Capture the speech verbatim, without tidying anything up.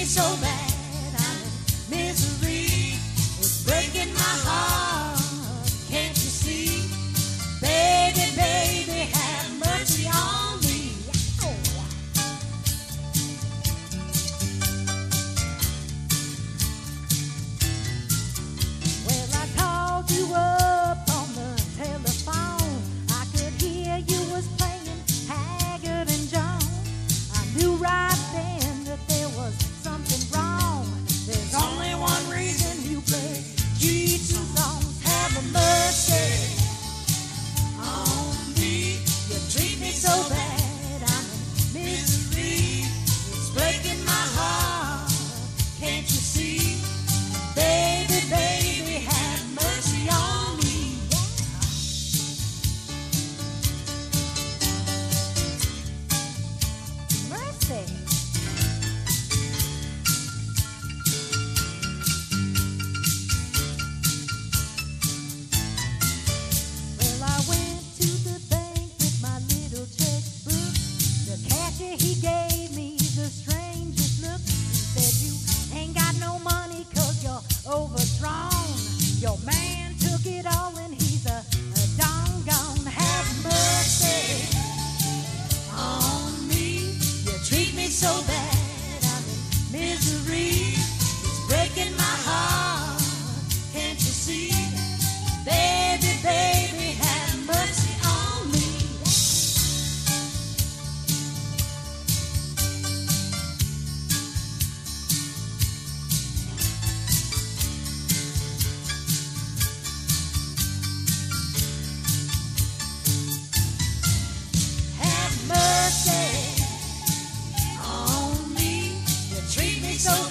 so bad, I'm in misery. It's breaking my heart, can't you see? Baby, baby, have mercy on me. Oh. Well, I called you up on the telephone. I could hear you was playing Haggard and Jones. I knew right then that there was something wrong. There's only one reason you play Jesus songs. Have mercy on me. You treat me so bad, I'm in misery. It's breaking my heart, can't you see? Baby, baby, have mercy on me. Mercy. Well, I went to the bank with my little checkbook. The cashier, he gave me the strangest look. He said, you ain't got no money 'cause you're overdrawn. Your man took it all and he's a, a doggone. Have mercy on me. You treat me so bad, I'm in misery. It's breaking my heart, can't you see? Baby, baby, have mercy on me. Have mercy on me. You treat me so